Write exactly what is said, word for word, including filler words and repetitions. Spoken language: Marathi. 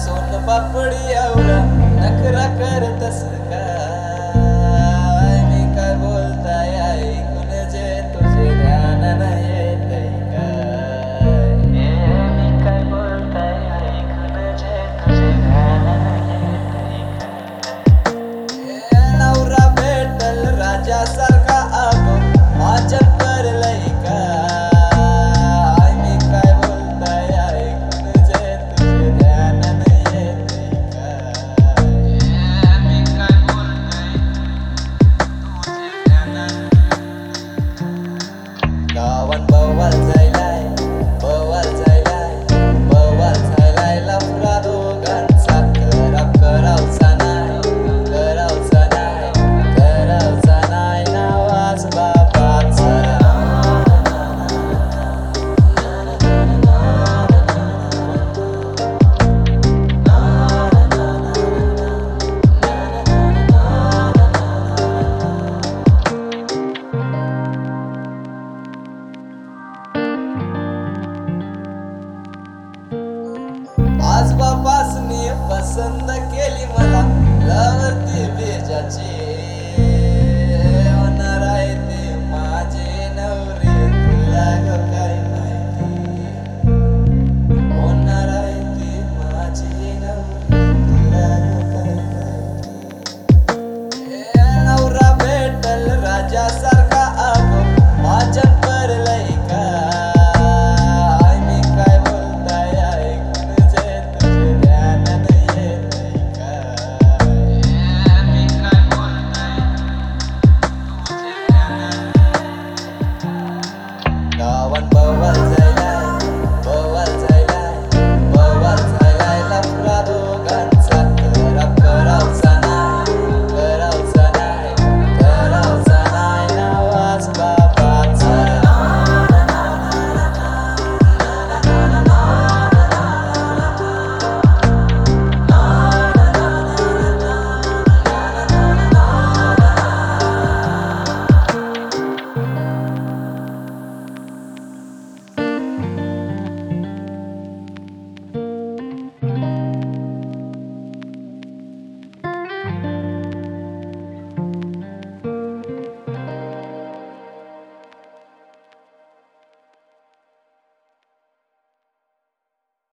सोन पापडी एवढा नखरा करतस काय मी काय बोलताय ऐकून जे तुझे ध्यान नाही येतंय काय मी काय बोलताय ऐकून जे तुझे ध्यान नाही येतंय काय नवरा भेटल राजासारखा अगो माझ्या करलंय काय मी काय बोलताय ऐकून जे तुझे ध्यान नाही येतंय काय मी काय बोलताय तुझे ध्यान गावात बवाल जायलाय बवाल जायलाय बवाल जायलाय लफडा दोघांचा कराव करावचा नाही करावचा नाही करावचा नाही नावाज बाबाचा आज बापासनी पसंत केली मला लवरती बेजाची